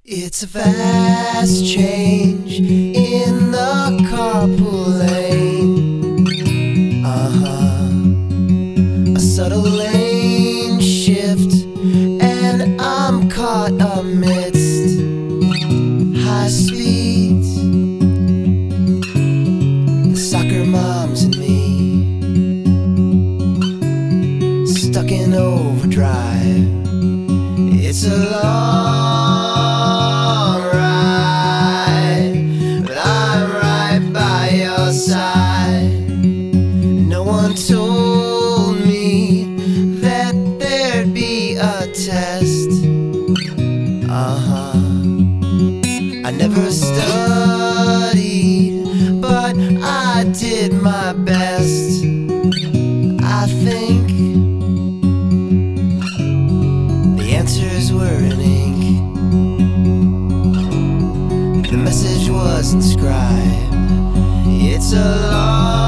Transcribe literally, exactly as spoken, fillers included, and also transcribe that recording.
It's a fast change in the carpool lane. Uh-huh. A subtle lane shift, and I'm caught amidst high speeds. The soccer moms and me, stuck in overdrive. It's a long ride, but I'm right by your side. No one told me that there'd be a test. Uh-huh. I never studied, but I did my best. I think the answers were in ink. The message was inscribed. It's a long